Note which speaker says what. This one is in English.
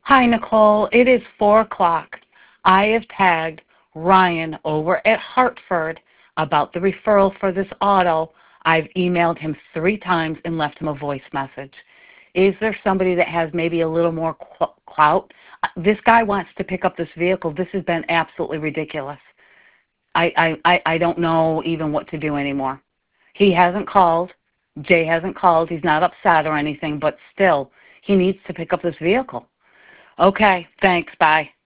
Speaker 1: Hi, Nicole. It is 4 o'clock. I have tagged Ryan over at Hartford about the referral for this auto. I've emailed him 3 times and left him a voice message. Is there somebody that has maybe a little more clout? This guy wants to pick up this vehicle. This has been absolutely ridiculous. I don't know even what to do anymore. He hasn't called. Jay hasn't called. He's not upset or anything, but still, he needs to pick up this vehicle. Okay, thanks. Bye.